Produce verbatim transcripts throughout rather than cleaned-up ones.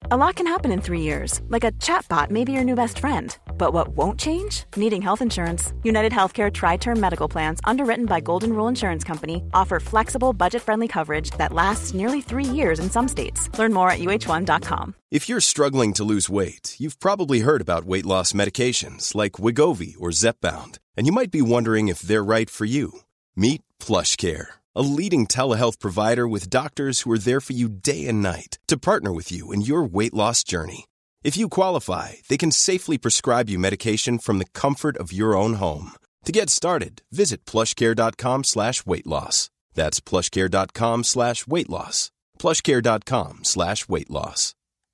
A lot can happen in three years, like a chatbot may be your new best friend. But what won't change? Needing health insurance. United Healthcare Tri-Term Medical Plans, underwritten by Golden Rule Insurance Company, offer flexible, budget-friendly coverage that lasts nearly three years in some states. Learn more at U H one dot com. If you're struggling to lose weight, you've probably heard about weight loss medications like Wegovy or Zepbound, and you might be wondering if they're right for you. Meet PlushCare, a leading telehealth provider with doctors who are there for you day and night to partner with you in your weight loss journey. If you qualify, they can safely prescribe you medication from the comfort of your own home. To get started, visit plushcare.com slash weight loss. That's plushcare.com slash weight loss. plushcare.com slash weight loss.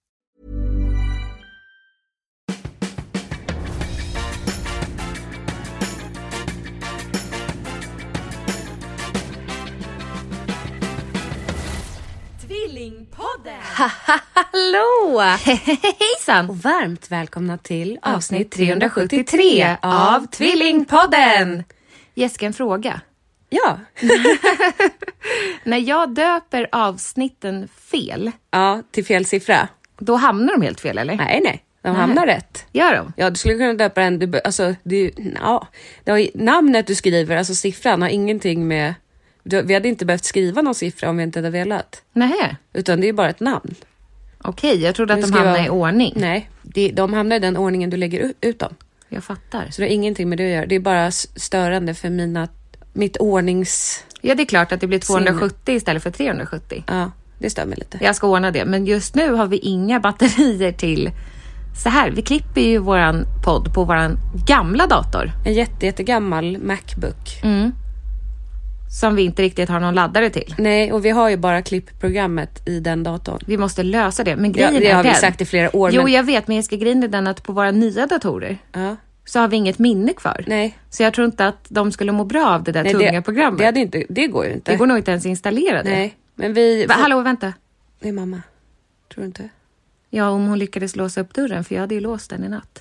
Tvillingpodden! Hallå! Hejsan! Och varmt välkomna till avsnitt trehundrasjuttiotre av Tvillingpodden! Jessica, en fråga. Ja. När jag döper avsnitten fel, Ja, till fel siffra. då hamnar de helt fel, eller? Nej, nej. De Nej. hamnar rätt. Gör de? Ja, du skulle kunna döpa den. Du, alltså, det, ja, det har, namnet du skriver, alltså siffran, har ingenting med... Du, vi hade inte behövt skriva någon siffra om vi inte hade velat. Nej. Utan det är bara ett namn. Okej, jag trodde att Du de skriver- hamnar i ordning. Nej, det, de hamnar i den ordningen du lägger ut, ut dem. Jag fattar. Så det har ingenting med det att göra. Det är bara s- störande för mina, mitt ordnings... Ja, det är klart att det blir tvåhundrasjuttio istället för trehundrasjuttio. Ja, det stämmer lite. Jag ska ordna det. Men just nu har vi inga batterier till... Så här, vi klipper ju våran podd på våran gamla dator. En jätte, jättegammal Macbook. Mm. Som vi inte riktigt har någon laddare till. Nej, och vi har ju bara klippprogrammet i den datorn. Vi måste lösa det. Men Ja, grejen det är har vi den. sagt i flera år. Jo, men... jag vet. Men jag ska grejen är den att på våra nya datorer Ja. så har vi inget minne kvar. Nej. Så jag tror inte att de skulle må bra av det där Nej, tunga det, programmet. Det, hade inte, det går ju inte. Det går nog inte ens installera det. Nej, men vi... Va, hallå, vänta. Det är mamma. Tror du inte? Ja, om hon lyckades låsa upp dörren, för jag hade ju låst den i natt.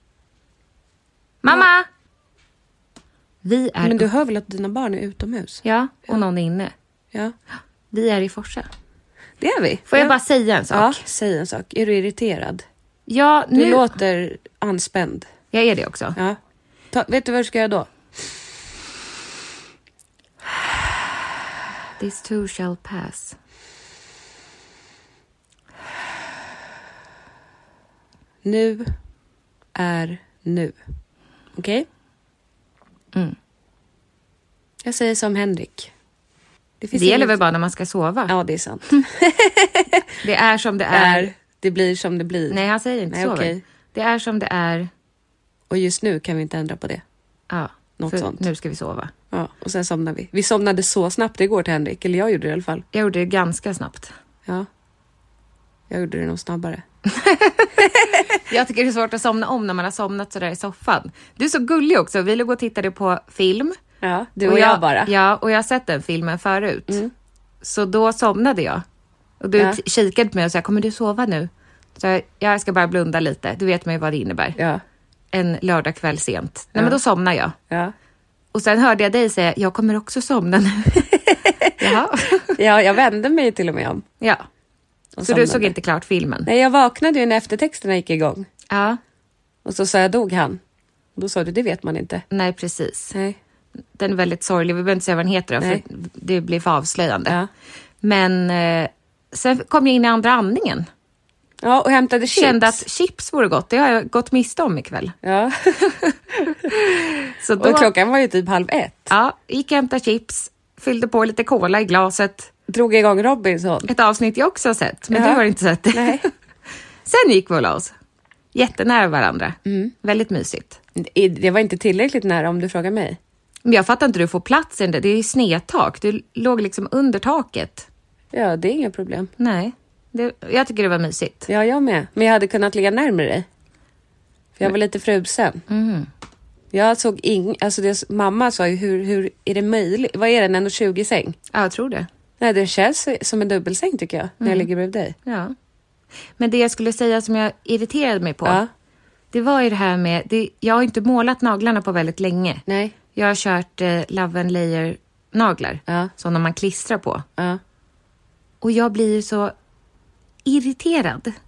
Mamma! Vi är... Men du hör väl att dina barn är utomhus? Ja, och någon är inne. Ja. Vi är i Forsa. Det är vi. Får jag ja. bara säga en Ja, sak? säg en sak. Är du irriterad? Ja, Du nu... låter anspänd. Jag är det också. Ja. Ta, vet du vad du ska göra då? This too shall pass. Nu är nu. Okej? Mm. Jag säger som Henrik. Det, finns det gäller inget- väl bara när man ska sova. Ja, det är sant. Det är som det är. är, det blir som det blir. Nej, han säger inte Nej, så. okej. väl? Det är som det är. Och just nu kan vi inte ändra på det. Ja, Något för sånt. nu ska vi sova. Ja, och sen somnar vi. Vi somnade så snabbt igår till Henrik. Eller jag gjorde det i alla fall. Jag gjorde det ganska snabbt. Ja. Jag gjorde det nog snabbare. Jag tycker det är svårt att somna om när man har somnat sådär i soffan. Du är så gullig också. Vi låg och tittade på film. Ja, du och, jag, bara. Ja, och jag har sett den filmen förut. Mm. Så då somnade jag. Och du Ja. t- kikade på mig och sa, kommer du sova nu? Så jag, jag ska bara blunda lite. Du vet mig vad det innebär. Ja. En lördagkväll sent. Nej, Ja. men då somnar jag. Ja. Och sen hörde jag dig säga, jag kommer också somna nu. Jaha. Ja, jag vände mig till och med om. Ja. Och Så du somnade. såg inte klart filmen? Nej, jag vaknade ju när eftertexterna gick igång. Ja. Och så sa jag, dog han? Och då sa du, det vet man inte. Nej, precis. Nej. Den är väldigt sorglig. Vi behöver inte säga vad den heter då, för Nej. det blir för avslöjande. Ja. Men eh, sen kom jag in i andra andningen. Ja, och hämtade chips. Kände att chips vore gott. Det har jag gått miste om ikväll. Ja. Så då Och klockan var ju typ halv ett. ja, gick jag hämta chips. Fyllde på lite cola i glaset. Drog igång Robinson. Ett avsnitt jag också har sett. Men Ja. du har inte sett det. Nej. Sen gick vi och la oss. Jättenära varandra. Mm. Väldigt mysigt. Det var inte tillräckligt nära om du frågar mig. Men jag fattar inte hur du får plats i den där. Det är ju snedtak. Du låg liksom under taket. Ja, det är inga problem. Nej. Det, jag tycker det var mysigt. Ja, jag med. Men jag hade kunnat ligga närmare dig. För jag var lite frusen. Mm. Jag såg ing... Alltså det, mamma sa ju, hur, hur är det möjligt? Vad är det, en en tjugo säng? Ja, jag tror det. Nej, det känns som en dubbelsäng tycker jag. När jag ligger bredvid dig. Ja. Men det jag skulle säga som jag irriterade mig på. Ja. Det var ju det här med... Det, jag har inte målat naglarna på väldigt länge. Nej. Jag har kört eh, Love and Layer naglar. Ja. Sådana man klistrar på. Ja. Och jag blir så irriterad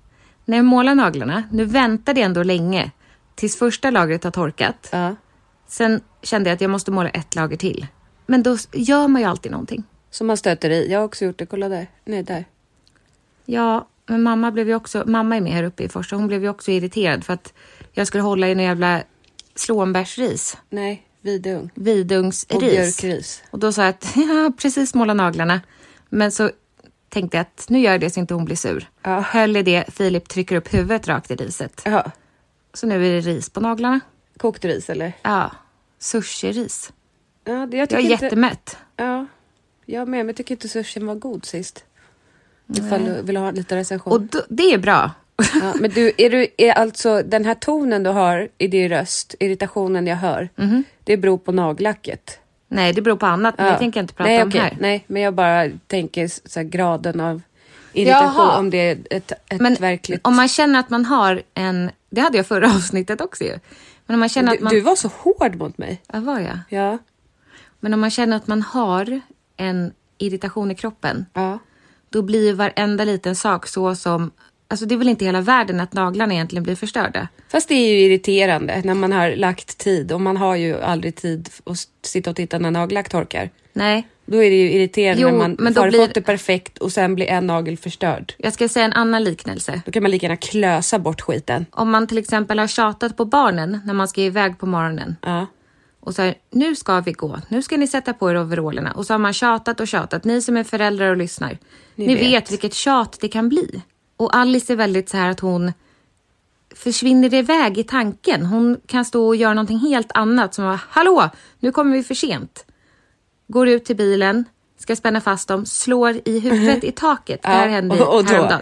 när jag målar naglarna, nu väntade jag ändå länge tills första lagret har torkat. Ja. Sen kände jag att jag måste måla ett lager till. Men då gör man ju alltid någonting. Som man stöter i. Jag har också gjort det. Kolla där. Nej, där. Ja, men mamma blev ju också... Mamma är med här uppe i första. Hon blev ju också irriterad för att jag skulle hålla i en jävla slånbärsris. Nej, vidung. Vidungsris. Och björkris. Och då sa jag att jag har precis målat naglarna. Men så tänkte jag att nu gör jag det så inte hon blir sur. Ja. Höll i det, Filip trycker upp huvudet rakt i riset. Ja. Så nu är det ris på naglarna. Kokt ris, eller? Ja, sushi-ris. Ja, det, jag Jag tycker är inte... jättemätt. Ja, jag med. Men jag tycker inte sushin var god sist. Ifall du vill ha lite recension. Och då, det är bra. Ja, men du, är du är alltså den här tonen du har i din röst, irritationen jag hör, mm-hmm. det beror på nagellacket. Nej, det beror på annat, men ja. jag tänker inte prata Nej, om okay. här. Nej, men jag bara tänker så här, graden av irritation. Jaha. Om det är ett, ett men verkligt... om man känner att man har en... Det hade jag förra avsnittet också ju. Men om man känner du, att man... du var så hård mot mig. Ja, var jag? Ja. Men om man känner att man har en irritation i kroppen, ja. då blir varenda liten sak så som... Alltså det är väl inte hela världen att naglarna egentligen blir förstörda. Fast det är ju irriterande när man har lagt tid. Och man har ju aldrig tid att sitta och titta när nagellack torkar. Nej. Då är det ju irriterande jo, när man men då har blir... fått det perfekt och sen blir en nagel förstörd. Jag ska säga en annan liknelse. Då kan man lika gärna klösa bort skiten. Om man till exempel har tjatat på barnen när man ska iväg på morgonen. Ja. Och så här, nu ska vi gå. Nu ska ni sätta på er overallerna. Och så har man tjatat och tjatat. Ni som är föräldrar och lyssnar. Ni, ni vet. vet vilket tjat det kan bli. Och Alice är väldigt så här att hon försvinner iväg i tanken. Hon kan stå och göra någonting helt annat. Som var, hallå, nu kommer vi för sent. Går ut till bilen, ska spänna fast dem, slår i huvudet i taket. Det här ja, hände och, och då, häromdagen.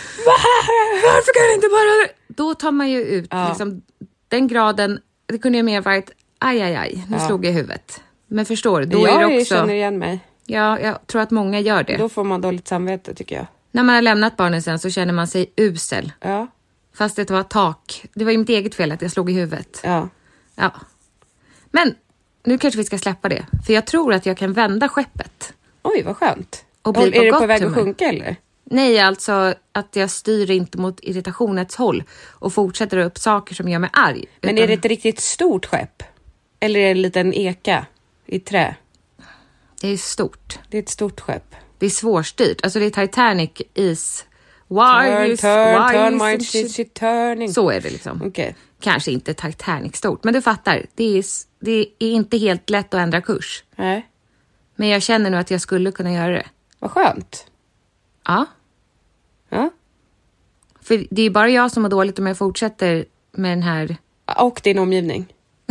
Varför kan det inte bara... Då tar man ju ut ja. liksom, den graden. Det kunde ju mer varit, aj, aj, aj, nu ja. slog jag i huvudet. Men förstår du, då jag är det också... Jag känner igen mig. Ja, jag tror att många gör det. Då får man dåligt samvete, tycker jag. När man har lämnat barnen sen så känner man sig usel. Ja. Fast det var tak. Det var ju mitt eget fel att jag slog i huvudet. Ja. Ja. Men nu kanske vi ska släppa det. För jag tror att jag kan vända skeppet. Oj, vad skönt. Och bli är på det gott på väg humör. att sjunka, eller? Nej, alltså att jag styr inte mot irritationens håll. Och fortsätter upp saker som gör mig arg. Men utan... är det ett riktigt stort skepp? Eller är det en liten eka i trä? Det är stort. Det är ett stort skepp. Det är svårstyrt. Alltså det är Titanic is... Why turn, is, turn, why turn, is my shit, shit turning. Så är det liksom. Okay. Kanske inte Titanic stort. Men du fattar. Det är, det är inte helt lätt att ändra kurs. Nej. Men jag känner nu att jag skulle kunna göra det. Vad skönt. Ja. Ja. För det är bara jag som har dåligt om jag fortsätter med den här... Och din omgivning.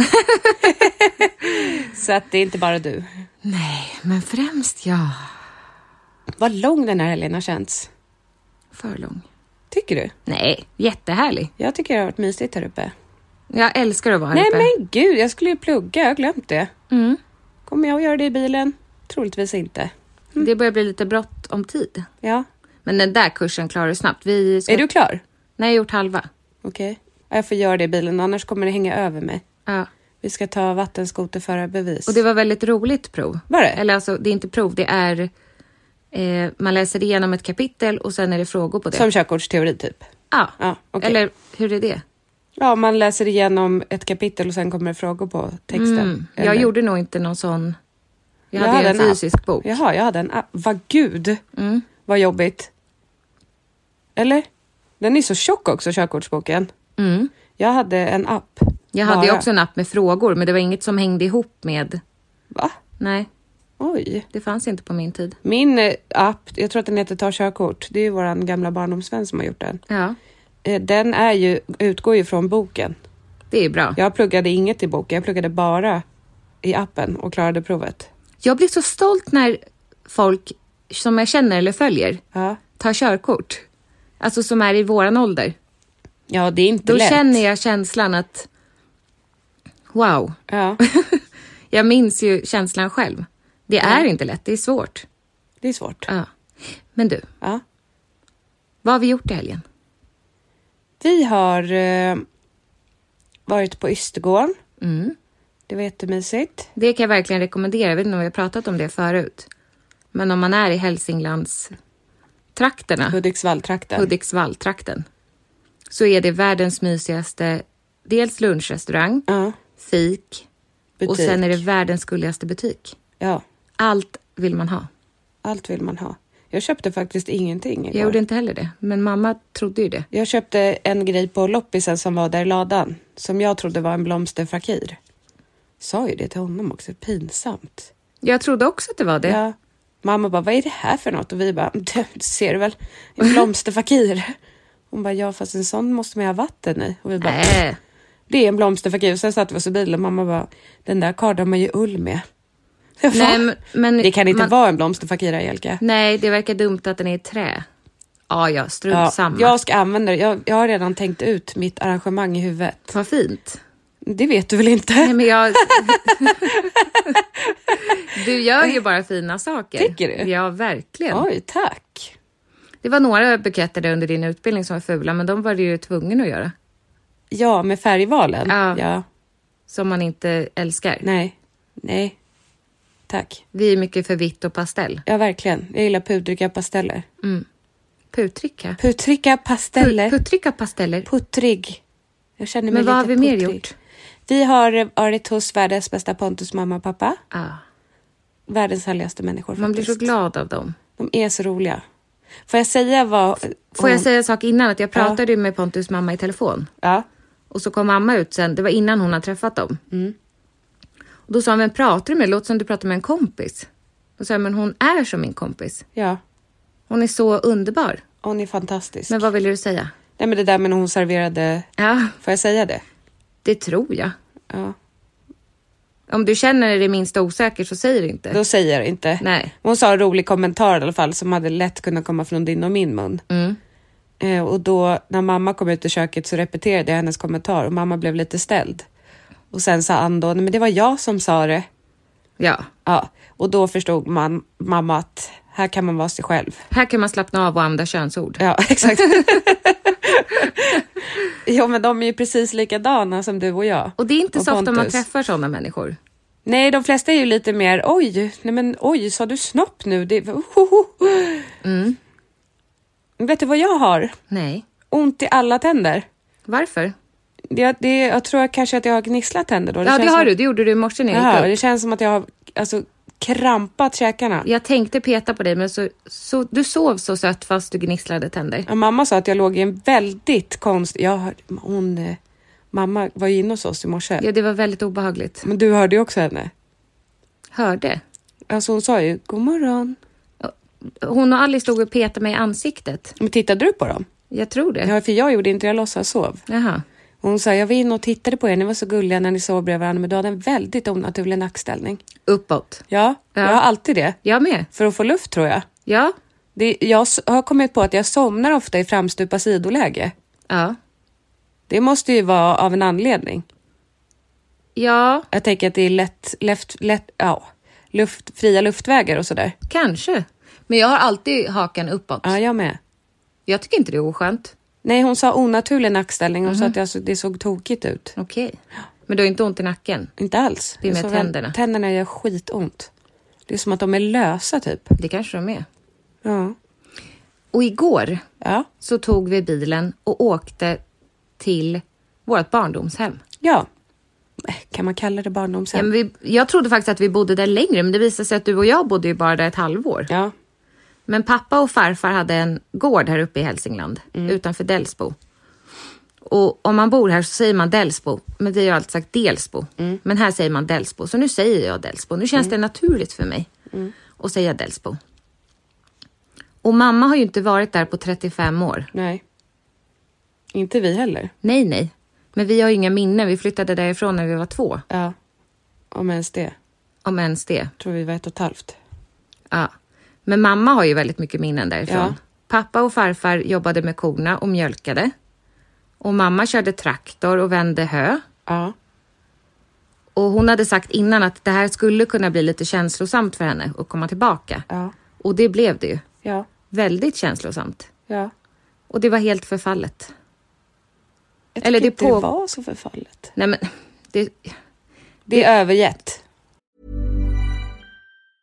Så att det är inte bara du. Nej, men främst jag. Vad lång den här helgen har känts. För lång. Tycker du? Nej, jättehärlig. Jag tycker det har varit mysigt här uppe. Jag älskar att vara här Nej, uppe. Nej men gud, jag skulle ju plugga. Jag har glömt det. Mm. Kommer jag att göra det i bilen? Troligtvis inte. Mm. Det börjar bli lite brått om tid. Ja. Men den där kursen klarar du snabbt. Vi ska... Är du klar? Nej, jag har gjort halva. Okej. Okay. Jag får göra det i bilen, annars kommer det hänga över mig. Ja. Vi ska ta vattenskoterförarbevis. Och det var väldigt roligt prov. Var det? Eller alltså, det är inte prov, det är... Eh, man läser igenom ett kapitel och sen är det frågor på det. Som körkortsteori typ? Ja, ja okay. Eller hur är det? Ja, man läser igenom ett kapitel och sen kommer det frågor på texten. Mm. Jag gjorde nog inte någon sån... Jag, jag hade, hade en, en fysisk app. bok. Jaha, jag hade en app. Vad gud, mm. vad jobbigt. Eller? Den är så tjock också, körkortsboken. Mm. Jag hade en app. Jag hade ju också en app med frågor, men det var inget som hängde ihop med... Va? Nej. Oj. Det fanns inte på min tid. Min eh, app, jag tror att den heter Ta körkort. Det är ju våran gamla barndomsvän som har gjort den. Ja. Eh, den är ju, utgår ju från boken. Det är bra. Jag pluggade inget i boken. Jag pluggade bara i appen och klarade provet. Jag blir så stolt när folk som jag känner eller följer ja. tar körkort. Alltså som är i våran ålder. Ja, det är inte Då lätt. Då känner jag känslan att... Wow. Ja. Jag minns ju känslan själv. Det är ja. inte lätt, det är svårt. Det är svårt. Ja. Men du. Ja. Vad har vi gjort i helgen? Vi har eh, varit på Ystergården. Mm. Det var jättemysigt. Det kan jag verkligen rekommendera. Jag vet inte om vi har pratat om det förut. Men om man är i Hälsinglands trakterna. Hudiksvall-trakten. Hudiksvall-trakten. så är det världens mysigaste, dels lunchrestaurang, Ja. fik Butik. och sen är det världens gulligaste butik. Ja, Allt vill man ha. allt vill man ha. Jag köpte faktiskt ingenting igår. Jag gjorde inte heller det, men mamma trodde ju det. Jag köpte en grej på loppisen som var där i ladan. Som jag trodde var en blomsterfrakir. Sa ju det till honom också. Pinsamt. Jag trodde också att det var det. Ja. Mamma bara, vad är det här för något? Och vi bara, det ser du väl? En blomsterfakir. Hon bara, ja fast en sån måste man ha vatten i. Och vi bara, Äh. det är en blomsterfakir. Sen satt vi oss i bilen och mamma bara, den där kardar man ju ull med. Jag bara, Nej, men, men det kan inte man, vara en blomsterfakir, Angelica. Nej, det verkar dumt att den är i trä. Ja, ja, strunt Ja, samma. jag ska använda det. Jag, jag har redan tänkt ut mitt arrangemang i huvudet. Vad fint. Det vet du väl inte? Nej, men jag... Du gör ju bara fina saker. Tycker du? Ja, verkligen. Oj, tack. Det var några buketter där under din utbildning som var fula, men de var du ju tvungen att göra. Ja, med färgvalen. Ja. ja. Som man inte älskar. Nej, nej. Tack. Vi är mycket för vitt och pastell. Ja, verkligen. Jag gillar pudriga pasteller. Putrika. Putriga pasteller. Put- Putrika pasteller. Puttrig. Jag känner mig Men vad har lite vi mer puttrig. gjort? Vi har varit hos världens bästa Pontus mamma och pappa. Ah, Världens härligaste människor man blir faktiskt. så glad av dem. De är så roliga. Får jag säga vad... Får jag säga en sak innan? Att jag pratade ju med Pontus mamma i telefon. Ja. Och så kom mamma ut sen. Det var innan hon hade träffat dem. Mm. Och då sa hon, vem pratar du med? Låt som du pratar med en kompis. Då sa jag, men hon är som min kompis. Ja. Hon är så underbar. Hon är fantastisk. Men vad ville du säga? Nej, men det där med när hon serverade... Ja, Får jag säga det? det tror jag. Ja. Om du känner dig det minsta osäker så säger du inte. Då säger jag inte. Nej. Hon sa en rolig kommentar i alla fall som hade lätt kunnat komma från din och min mun. Mm. Eh, och då när mamma kom ut i köket så repeterade jag hennes kommentar och mamma blev lite ställd. Och sen sa Ann då, nej men det var jag som sa det. Ja. Ja, och då förstod man, mamma att här kan man vara sig själv. Här kan man slappna av och använda könsord. Ja, exakt. Jo, men de är ju precis likadana som du och jag. Och det är inte Och så ofta man Pontus. träffar sådana människor. Nej, de flesta är ju lite mer, oj, nej men oj, sa du snopp nu? Det, uh, uh, uh. Mm. Vet du vad jag har? Nej. Ont i alla tänder. Varför? Det, det, jag tror kanske att jag har gnisslat tänder då. Ja, det känns har som, du. Det gjorde du i morse när jag Ja, gick det upp. känns som att jag har alltså, krampat käkarna. Jag tänkte peta på dig, men så, så, du sov så sött fast du gnisslade tänder. Ja, mamma sa att jag låg i en väldigt konst... Jag hörde, hon, eh, mamma var ju inne hos oss i morse. Ja, det var väldigt obehagligt. Men du hörde ju också henne. Hörde. Alltså hon sa ju, god morgon. Hon och Alice stod och petade mig i ansiktet. Men tittade du på dem? Jag tror det. Ja, för jag gjorde inte, jag låtsas sov. Jaha. Hon sa, jag var inne och tittade på er, ni var så gulliga när ni sov bredvid varandra, men du hade en väldigt onaturlig nackställning. Uppåt. Ja, Ja. jag har alltid det. Jag med. För att få luft tror jag. Ja. Det, jag s- har kommit på att jag somnar ofta i framstupa sidoläge. Ja. Det måste ju vara av en anledning. Ja, Jag tänker att det är lätt, lätt, lätt ja, luft, fria luftvägar och sådär. kanske. Men jag har alltid hakan uppåt. Ja, jag med. Jag tycker inte det är oskönt. Nej, hon sa onaturlig nackställning. Hon sa att jag, så- det såg tokigt ut. Okej. Men du har inte ont i nacken? Inte alls. Det är med Jag såg väl- tänderna. Tänderna gör skitont. Det är som att de är lösa typ. Det kanske de är. Ja. Och igår Ja. så tog vi bilen och åkte till vårt barndomshem. Ja. Eh, Kan man kalla det Ja, barndomshem? men vi, jag trodde faktiskt att vi bodde där längre, men det visade sig att du och jag bodde ju bara där ett halvår. Ja. Men pappa och farfar hade en gård här uppe i Hälsingland, utanför Delsbo. Och om man bor här så säger man Delsbo, men vi har alltid sagt Delsbo. Men här säger man Delsbo, så nu säger jag Delsbo. Nu känns det naturligt för mig att säga Delsbo. Och mamma har ju inte varit där på trettiofem år. Nej. Inte vi heller. Nej, nej. Men vi har ju inga minnen. Vi flyttade därifrån när vi var två. Ja. Om ens det. Om ens det. Tror vi var ett och ett halvt. Ja. Men mamma har ju väldigt mycket minnen därifrån. Ja. Pappa och farfar jobbade med korna och mjölkade. Och mamma körde traktor och vände hö. Ja. Och hon hade sagt innan att det här skulle kunna bli lite känslosamt för henne att komma tillbaka. Ja. Och det blev det ju. Ja. Väldigt känslosamt. Ja. Och det var helt förfallet. Jag Eller tycker det inte på- det var så förfallet. Nej, men det... Det är övergett.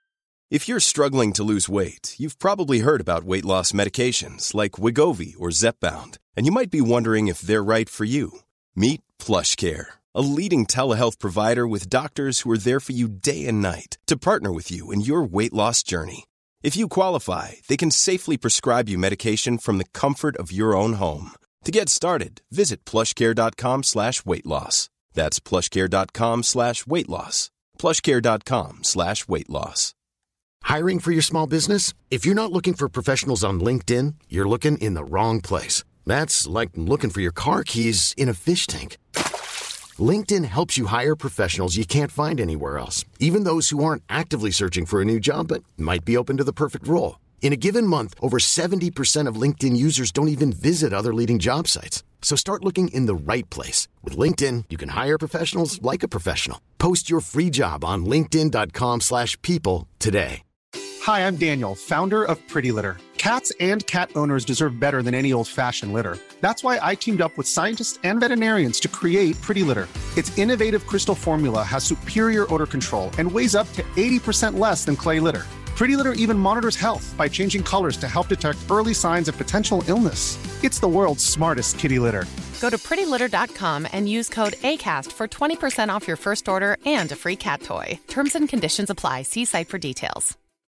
If you're struggling to lose weight, you've probably heard about weight loss medications like Wegovy or Zepbound, and you might be wondering if they're right for you. Meet PlushCare, a leading telehealth provider with doctors who are there for you day and night to partner with you in your weight loss journey. If you qualify, they can safely prescribe you medication from the comfort of your own home. To get started, visit plushcare.com slash weight loss. That's plushcare.com slash weight loss. plushcare.com slash weight loss. Hiring for your small business? If you're not looking for professionals on LinkedIn, you're looking in the wrong place. That's like looking for your car keys in a fish tank. LinkedIn helps you hire professionals you can't find anywhere else, even those who aren't actively searching for a new job but might be open to the perfect role. In a given month, over seventy percent of LinkedIn users don't even visit other leading job sites. So start looking in the right place. With LinkedIn, you can hire professionals like a professional. Post your free job on linkedin.com slash people today. Hi, I'm Daniel, founder of Pretty Litter. Cats and cat owners deserve better than any old-fashioned litter. That's why I teamed up with scientists and veterinarians to create Pretty Litter. Its innovative crystal formula has superior odor control and weighs up to eighty percent less than clay litter. Pretty Litter even monitors health by changing colors to help detect early signs of potential illness. It's the world's smartest kitty litter. Go to pretty litter dot com and use code ACAST for twenty percent off your first order and a free cat toy. Terms and conditions apply. See site for details.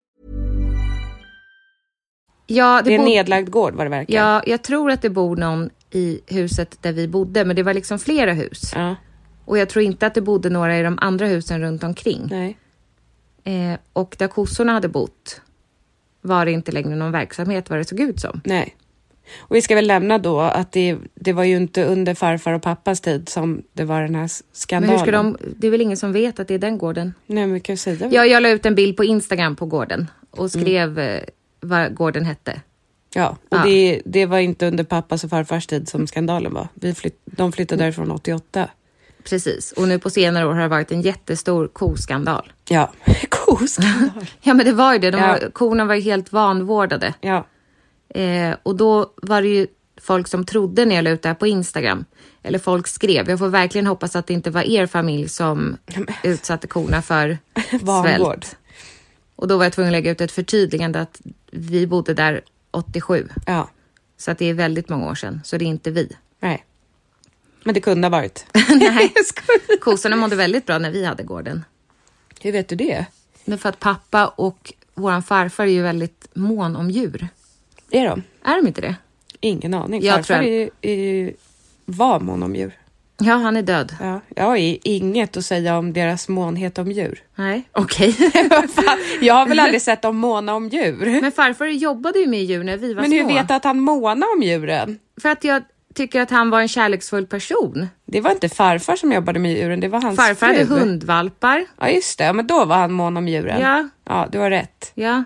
Ja, det, det är en bod... nedlagd gård vad det verkar. Ja, jag tror att det bor någon i huset där vi bodde, men det var liksom flera hus. Ja. Och jag tror inte att det bodde några i de andra husen runt omkring. Nej. Eh, och där kossorna hade bott var det inte längre någon verksamhet vad det såg ut som. Nej. Och vi ska väl lämna då att det, det var ju inte under farfar och pappas tid som det var den här skandalen. Men hur ska de, det är väl ingen som vet att det är den gården? Nej, men vi kan ju säga. Ja, jag la ut en bild på Instagram på gården och skrev mm. vad gården hette. Ja, och ja. Det, det var inte under pappas och farfars tid som skandalen var. Vi flytt, de flyttade därifrån åttioåtta. Precis, och nu på senare år har det varit en jättestor koskandal. Ja, koskandal. Ja, men det var ju det. De ja. var, korna var ju helt vanvårdade. Ja. Eh, och då var det ju folk som trodde när jag la ut det här på Instagram. Eller folk skrev. Jag får verkligen hoppas att det inte var er familj som utsatte korna för svält. Och då var jag tvungen att lägga ut ett förtydligande att vi bodde där åttiosju. Ja. Så att det är väldigt många år sedan. Så det är inte vi. Nej. Men det kunde ha varit. Nej, kossorna mådde väldigt bra när vi hade gården. Hur vet du det? Men för att pappa och våran farfar är ju väldigt mån om djur. Är de? Är de inte det? Ingen aning. Jag farfar tror jag... är, är, var mån om djur. Ja, han är död. Ja, jag har inget att säga om deras månhet om djur. Nej, okej. Okay. Jag har väl aldrig sett dem måna om djur. Men farfar jobbade ju med djur när vi var Men små. hur vet du att han månade om djuren? För att jag tycker att han var en kärleksfull person. Det var inte farfar som jobbade med djuren, det var hans farfar fru. hade hundvalpar. Ja, just det. Men då var han mån om djuren. Ja. Ja, du har rätt. Ja.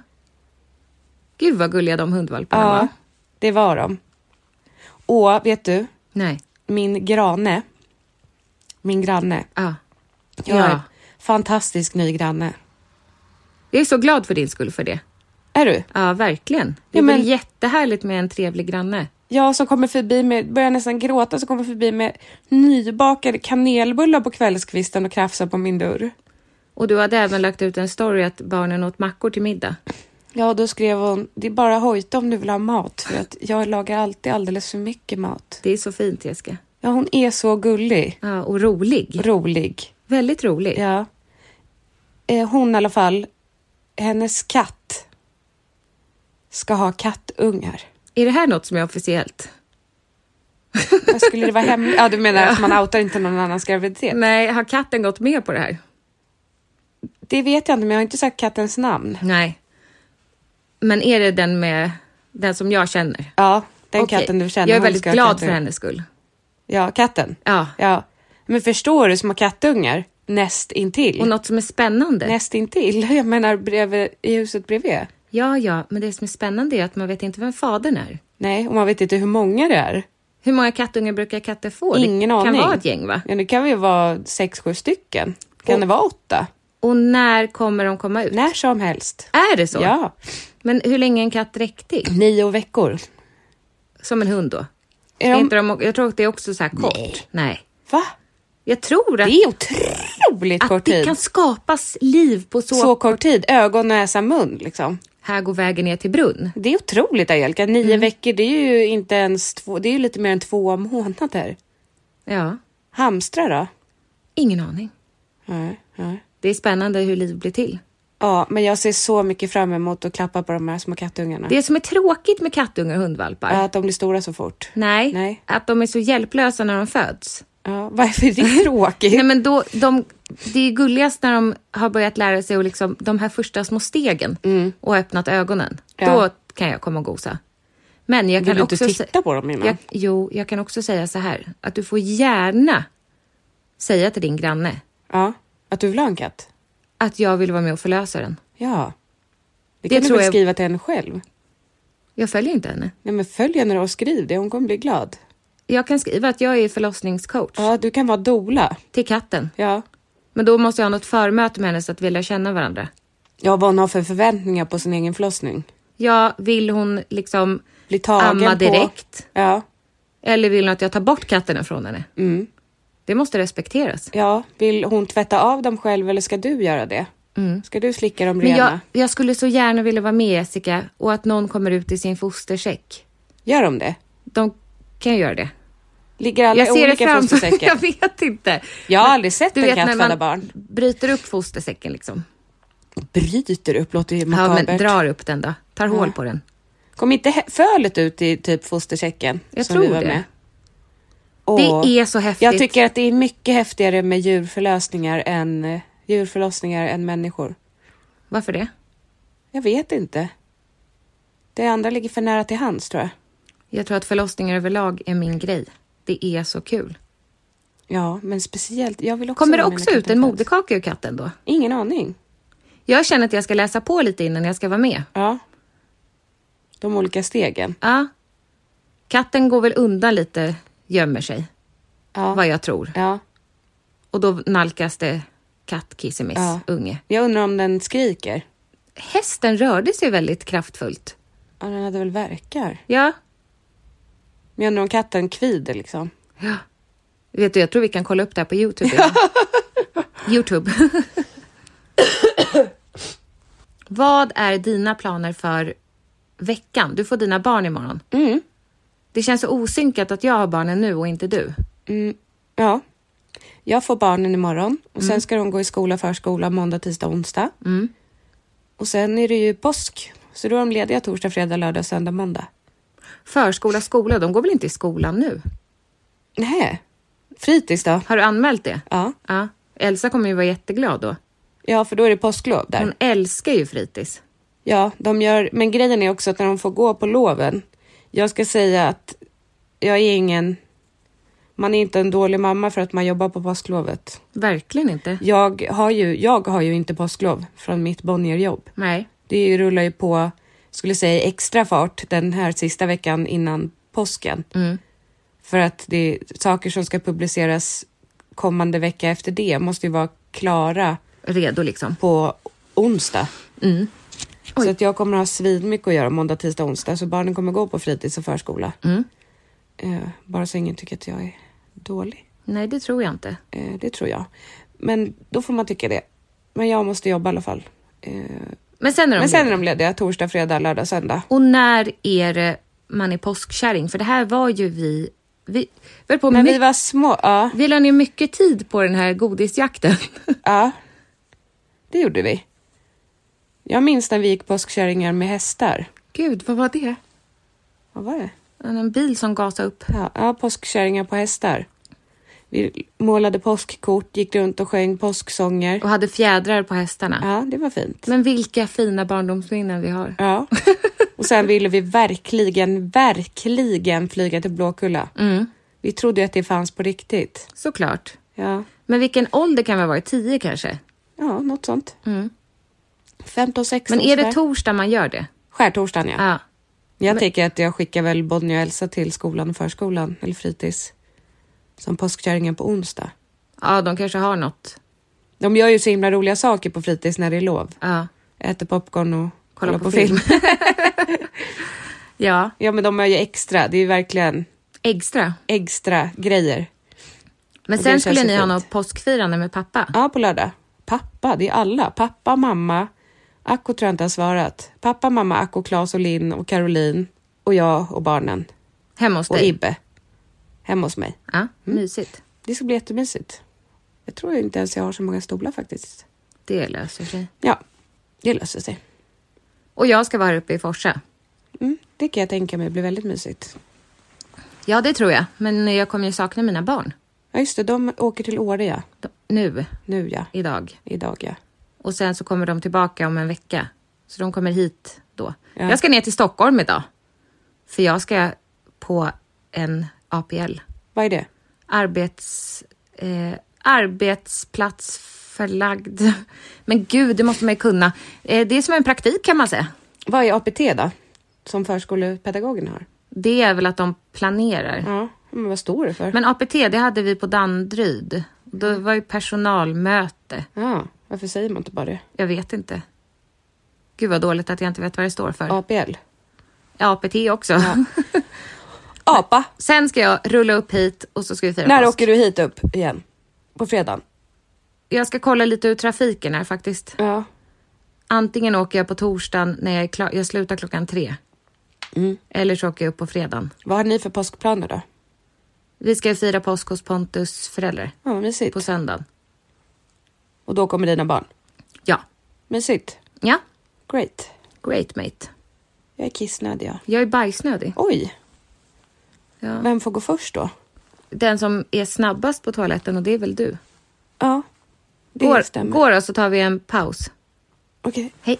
Gud vad gulliga de hundvalparna ja, var. Ja, det var de. Och vet du? Nej. Min granne. Min granne. Ja. Jag är ja. Fantastisk ny granne. Jag är så glad för din skull för det. Är du? Ja, verkligen. Det är ja, men... väl jättehärligt med en trevlig granne. Ja, som kommer förbi med, börjar nästan gråta, så kommer förbi med nybakade kanelbullar på kvällskvisten och krafsar på min dörr. Och du hade även lagt ut en story att barnen åt mackor till middag. Ja, då skrev hon, det är bara hojta om du vill ha mat, för att jag lagar alltid alldeles för mycket mat. Det är så fint, Jessica. Ja, hon är så gullig. Ja, och rolig. Rolig. Väldigt rolig. Ja. Eh, hon i alla fall, hennes katt ska ha kattungar. Är det här något som är officiellt? Vad skulle det vara hemligt? Ja, du menar att man outar inte någon annans graviditet? Nej, har katten gått med på det här? Det vet jag inte, men jag har inte sagt kattens namn. Nej. Men är det den med den som jag känner? Ja, den okay. katten du känner. Jag är väldigt glad katten. För hennes skull. Ja, katten? Ja. Ja. Men förstår du, små kattungar? Näst intill. Och något som är spännande. Näst intill. Jag menar bredvid, i huset bredvid. Ja, ja. Men det som är spännande är att man vet inte vem fadern är. Nej, och man vet inte hur många det är. Hur många kattungar brukar katter få? Ingen det aning. Det kan vara ett gäng, va? Ja, det kan ju vara sex, sju stycken. Kan och, det vara åtta? Och när kommer de komma ut? När som helst. Är det så? Ja. Men hur länge är en katt riktig? Nio veckor. Som en hund då? Är de... inte de, jag tror att det är också så här kort. Nej. Nej. Va? Jag tror att Det är otroligt att kort det tid. kan skapas liv på så... Så kort tid. Ögon, näsa, mun liksom. Här går vägen ner till brunn. Det är otroligt, Angelica. Nio Mm. veckor, det är ju inte ens två, det är ju lite mer än två månader. Ja, Hamstra då? ingen aning. Nej, nej. Det är spännande hur liv blir till. Ja, men jag ser så mycket fram emot att klappa på de här små kattungarna. Det som är tråkigt med kattungar och hundvalpar. Ja, att de blir stora så fort. Nej, Nej. att de är så hjälplösa när de föds. Ja, varför är det tråkigt? Nej, men då, de, det är gulligast när de har börjat lära sig och liksom, de här första små stegen Mm. och öppnat ögonen. Ja. Då kan jag komma och gosa. Men jag Vill kan du också inte titta sä- på dem innan? jag, Jo, jag kan också säga så här. Att du får gärna säga till din granne Ja, att du vill ha en katt? att jag vill vara med och förlösa den. Ja. Det, Det kan du tror väl jag- skriva till henne själv? Jag följer inte henne. Nej, men följ henne och skriv det. Hon kommer bli glad. Jag kan skriva att jag är förlossningscoach Ja, du kan vara doula. till katten. Ja. Men då måste jag ha något förmöte med henne så att vi lär känna varandra. Ja, vad hon har för förväntningar på sin egen förlossning. Ja, vill hon liksom Bli tagen amma på. direkt? Ja. Eller vill hon att jag tar bort katten från henne? Mm. Det måste respekteras. Ja, vill hon tvätta av dem själv eller ska du göra det? Mm. Ska du slicka dem Men rena? jag, jag skulle så gärna vilja vara med, Jessica, och att någon kommer ut i sin fostersäck. Gör de det? De kan göra det. Ligger alla Jag i ser det olika framför mig. fostersäckar? Jag vet inte. Jag har aldrig sett Du en vet katt när föda man barn. bryter upp fostersäcken liksom. Bryter upp, låter ju Ja, makabert. men drar upp den då. Tar Ja. hål på den. Kom inte he- fölet ut i typ fostersäcken? Jag som tror vi var det. med? Och Det är så häftigt. jag tycker att det är mycket häftigare med djurförlösningar än, eh, djurförlossningar än människor. Varför det? Jag vet inte. Det andra ligger för nära till hands, tror jag. Jag tror att förlossningar överlag är min grej. Det är så kul. Ja, men speciellt. Jag vill också Kommer det ha mina också ut en katter. moderkaka ur katten då? Ingen aning. Jag känner att jag ska läsa på lite innan jag ska vara med. Ja. De olika stegen. Ja. Katten går väl undan lite, gömmer sig. Ja. Vad jag tror. Ja. Och då nalkas det kattkissemiss, Ja. unge. Jag undrar om den skriker. Hästen rörde sig väldigt kraftfullt. Ja, den hade väl verkar. Ja. Men jag undrar om katten kvider liksom. Ja. Vet du, jag tror vi kan kolla upp det här på YouTube. igen. YouTube. Vad är dina planer för veckan? Du får dina barn imorgon. Mm. Det känns så osynkat att jag har barnen nu och inte du. Mm. Ja. Jag får barnen imorgon. Och sen ska de gå i skola, förskola, måndag, tisdag, onsdag. Mm. Och sen är det ju påsk. Så då är de lediga torsdag, fredag, lördag, söndag, måndag. Förskola, skola, de går väl inte i skolan nu? Nej. Fritids då? Har du anmält det? Ja. Ja. Elsa kommer ju vara jätteglad då. Ja, för då är det påsklov där. Hon älskar ju fritids. Ja, de gör... Men grejen är också att när de får gå på loven. Jag ska säga att jag är ingen... Man är inte en dålig mamma för att man jobbar på påsklovet. Verkligen inte. Jag har ju, jag har ju inte påsklov från mitt Bonnierjobb. Nej. Det rullar ju på, skulle säga, extra fart den här sista veckan innan påsken. Mm. För att det är saker som ska publiceras kommande vecka efter det måste ju vara klara Redo liksom. på onsdag. Mm. Oj. Så att jag kommer ha svinmycket att göra måndag, tisdag, onsdag. Så barnen kommer gå på fritids och förskola. Mm. Eh, bara så ingen tycker att jag är dålig. Nej, det tror jag inte. Eh, det tror jag. Men då får man tycka det. Men jag måste jobba i alla fall. Eh, Men sen är de men sen är lediga. de lediga torsdag, fredag, lördag, söndag. Och när är det man är påskkärring? För det här var ju vi... Vi, vi, på När my- vi var små, ja. vi la ner mycket tid på den här godisjakten. Ja, det gjorde vi. Jag minns när vi gick påskkärringar med hästar. Gud, vad var det? Vad var det? En bil som gasade upp. Ja, ja, påskkärringar på hästar. Vi målade påskkort, gick runt och sjöng påsksånger. Och hade fjädrar på hästarna. Ja, det var fint. Men vilka fina barndomsminnen vi har. Ja. Och sen ville vi verkligen, verkligen flyga till Blåkulla. Mm. Vi trodde att det fanns på riktigt. Såklart. Ja, Men vilken ålder kan vi ha varit? Tio kanske? ja något sånt. Mm. femton, sexton. Men är det sådär. torsdag man gör det? Skärtorsdagen, ja. Ja. Jag Men- tänker att jag skickar väl Bonnie och Elsa till skolan och förskolan. Eller fritids. Som påskkärringen på onsdag. Ja, de kanske har något. De gör ju så himla roliga saker på fritids när det är lov. Ja. Äter popcorn och Kolla kollar på på, film. Ja. Ja, men de är ju extra. Det är ju verkligen Extra. extra grejer. Men Och sen det skulle känns ni ju ha fint. något påskfirande med pappa. Ja, på lördag. Pappa, det är alla. Pappa, mamma. Akko tror jag inte har svarat. Pappa, mamma, Akko, Claes och Linn och Caroline. Och jag och barnen. Hemma hos Och dig. Ibbe. Hemma hos mig. Ja, mysigt. Det ska bli jättemysigt. Jag tror inte ens jag har så många stolar faktiskt. Det löser sig. Ja, det löser sig. Och jag ska vara uppe i Forsa. Mm, det kan jag tänka mig blir väldigt mysigt. Ja, det tror jag. Men jag kommer ju sakna mina barn. Ja, just det. De åker till Åre, ja. De, nu, Nu, ja. idag. Idag, ja. Och sen så kommer de tillbaka om en vecka. Så de kommer hit då. Ja. Jag ska ner till Stockholm idag. För jag ska på en A P L. Vad är det? Arbets, eh, arbetsplatsförlagd. Men gud, det måste man ju kunna. Eh, det är som en praktik kan man säga. Vad är A P T då? Som förskolepedagogen har. Det är väl att de planerar. Ja, men vad står det för? Men A P T, det hade vi på Danderyd. Det var ju personalmöte. Ja, varför säger man inte bara det? Jag vet inte. Gud vad dåligt att jag inte vet vad det står för. A P L. Ja, A P T också. Ja. Apa. Sen ska jag rulla upp hit och så ska vi fira När påsk. åker du hit upp igen? På fredagen? Jag ska kolla lite ur trafiken här faktiskt. Ja. Antingen åker jag på torsdagen när jag är klar. Jag slutar klockan tre. Mm. Eller så åker jag upp på fredagen. Vad har ni för påskplaner då? Vi ska fira påsk hos Pontus föräldrar. Ja, mysigt. På söndagen. Och då kommer dina barn? Ja. Mysigt. Ja. Great. Great mate. Jag är kissnödig, ja. Jag är bajsnödig. Oj. Ja. Vem får gå först då? Den som är snabbast på toaletten och det är väl du. Ja, det Går, stämmer. går då så tar vi en paus. Okej. Hej.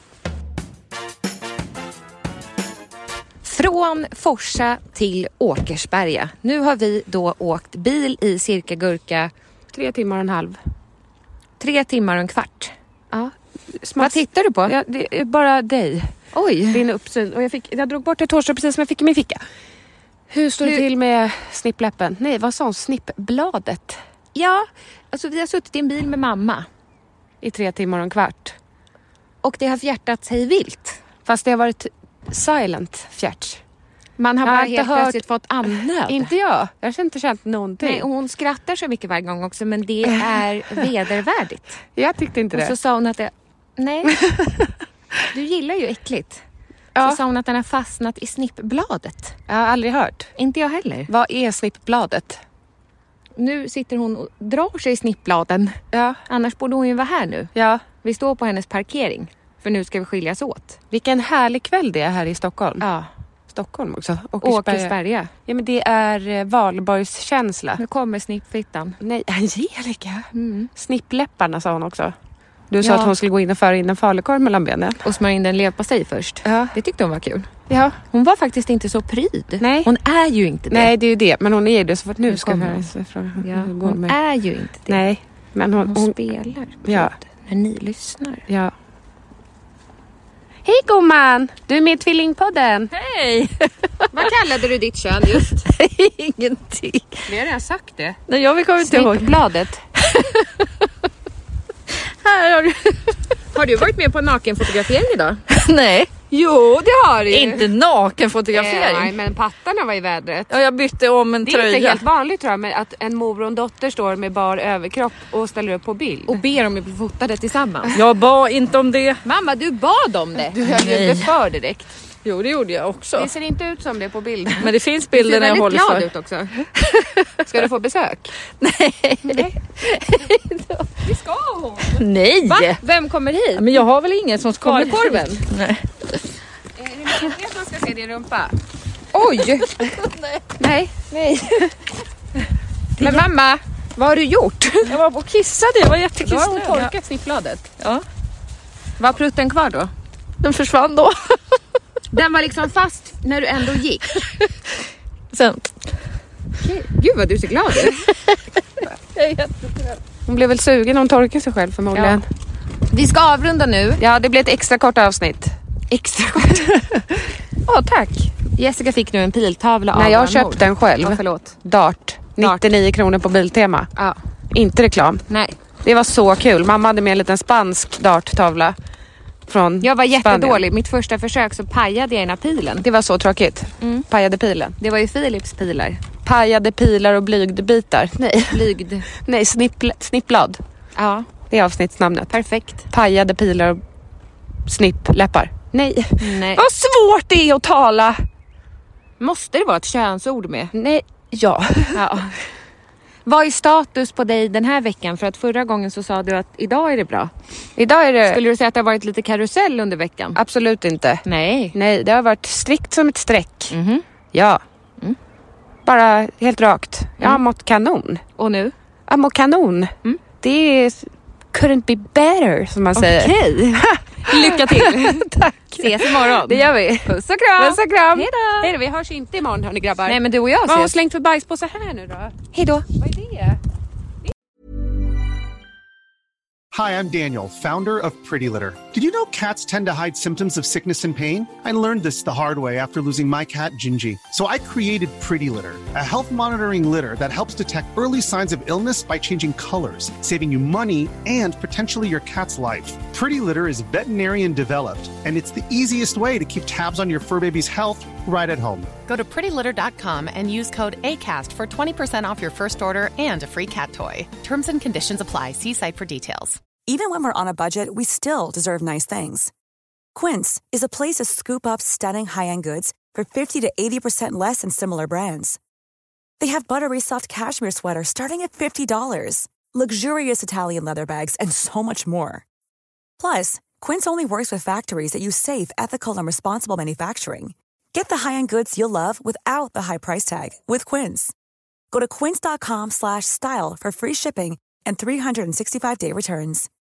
Från Forsa till Åkersberga. Nu har vi då åkt bil i cirka gurka Tre timmar och en halv. tre timmar och en kvart. Ja. Vad tittar du på? Ja, det är bara dig. Oj. Din uppsyn. Och jag, fick, jag drog bort ett hårstrå precis som jag fick i min ficka. Hur står det Hur- till med snippläppen? Nej, vad sa hon? Snippbladet? Ja, alltså vi har suttit i en bil med mamma. I tre timmar och en kvart. Och det har fjärtat sig vilt. Fast det har varit silent fjärt. Man har Jag bara har inte helt hört- plötsligt fått andnöd. Inte jag. Jag har inte känt någonting. Nej, och hon skrattar så mycket varje gång också, men det är vedervärdigt. Jag tyckte inte Och det. så sa hon att det... Nej, du gillar ju äckligt. Ja. Så sa hon att den har fastnat i snippbladet. Jag har aldrig hört. Inte jag heller. Vad är snippbladet? Nu sitter hon och drar sig i snippbladen. Ja. Annars borde hon ju vara här nu. Ja. Vi står på hennes parkering. För nu ska vi skiljas åt. Vilken härlig kväll det är här i Stockholm. Ja. Stockholm också. Åkersberga. Ja, men det är eh, valborgskänsla. Nu kommer snippfittan. Nej, Angelica. Mm. Snippläpparna sa hon också. Du sa Ja. att hon skulle gå in och föra in en falukorv mellan benen. Och smörja in den leverpastej först. Ja. Det tyckte hon var kul. Ja. Hon var faktiskt inte så pryd. Nej. Hon är ju inte det. Nej, det är ju det. Men hon är ju det. Så fort nu Nu ska vi kommer höra hon. fråga Ja, hur det går hon med. är ju inte det. Nej, men hon... Hon, hon spelar pryd Ja. när ni lyssnar. ja. Hej gumman! Du är med i Tvillingpodden. Hej! Vad kallade du ditt kön just? Ingenting. Vi har redan sagt det. Nej, jag kommer inte ihåg. Snippbladet. Här har du... Har du varit med på en nakenfotografering idag? Nej. Jo, det har du. Inte nakenfotografering. Nej, men pattarna var i vädret. Ja, jag bytte om en Det är tröja. inte helt vanligt tror jag, men att en mor och en dotter står med bar överkropp och ställer upp på bild. Och ber om att bli fotade tillsammans. Jag bad inte om det. Mamma, du bad om det. Du höll ju Nej. inte för direkt. Jo, det gjorde jag också. Det ser inte ut som det på bild. Men det finns Du bilder ser när jag väldigt håller glad för. ut också. Ska du få besök? Vi ska hon. Nej! Va? Vem kommer hit? Ja, men jag har väl ingen som ska... Falukorven? Nej. Är det det som ska se din rumpa? Oj! Nej. Nej. Men mamma, vad har du gjort? Jag var på och kissade, jag var Då har hon jättekissnödig. torkat snippbladet. Ja, Var prutten kvar då? den försvann då. Den var liksom fast när du ändå gick. Sen... Gud vad du ser glad ut. Hon blev väl sugen, hon torkade sig själv förmodligen. Vi ska avrunda nu. Ja, det blir ett extra kort avsnitt. Extra kort. Åh, tack. Jessica fick nu en piltavla av Nej, jag har vår köpt mor. den själv. Ja, förlåt. Dart. nittionio kronor på Biltema. Ja. Inte reklam. Nej. Det var så kul. Mamma hade med en liten spansk darttavla från Jag var jättedålig. Spanien. Mitt första försök så pajade jag ena pilen. Det var så tråkigt. Mm. Pajade pilen. Det var ju Philips pilar. Pajade pilar och blygdbitar. Nej. Blygd. Nej, snippl- snippblad. Ja, Det är avsnittsnamnet. perfekt. Pajade pilar och snippläppar. Nej. Nej. Vad svårt det är att tala. Måste det vara ett könsord med? Nej. Ja. Ja. Vad är status på dig den här veckan? För att förra gången så sa du att idag är det bra. Idag är det... Skulle du säga att det har varit lite karusell under veckan? Absolut inte. Nej. Nej, det har varit strikt som ett streck. Mhm. Ja. Bara helt rakt. Jag har mått kanon. Och nu? Jag mår kanon. Det är... Couldn't be better, som man säger. Okej. Lycka till. Tack. Ses imorgon. Det gör vi. Puss och kram. Puss och kram. Hej då. Hej då. Vi hörs inte imorgon, hörni grabbar. Nej, men du och jag Vad har hon ses. slängt för bajspåse här nu då? Hej då. Vad är det? Hi, I'm Daniel, founder of Pretty Litter. Did you know cats tend to hide symptoms of sickness and pain? I learned this the hard way after losing my cat, Gingy. So I created Pretty Litter, a health monitoring litter that helps detect early signs of illness by changing colors, saving you money and potentially your cat's life. Pretty Litter is veterinarian developed, and it's the easiest way to keep tabs on your fur baby's health right at home. Go to pretty litter dot com and use code ACAST for twenty percent off your first order and a free cat toy. Terms and conditions apply. See site for details. Even when we're on a budget, we still deserve nice things. Quince is a place to scoop up stunning high-end goods for fifty to eighty percent less than similar brands. They have buttery soft cashmere sweaters starting at fifty dollars, luxurious Italian leather bags, and so much more. Plus, Quince only works with factories that use safe, ethical, and responsible manufacturing. Get the high-end goods you'll love without the high price tag with Quince. Go to quince dot com slash style for free shipping and three sixty-five day returns.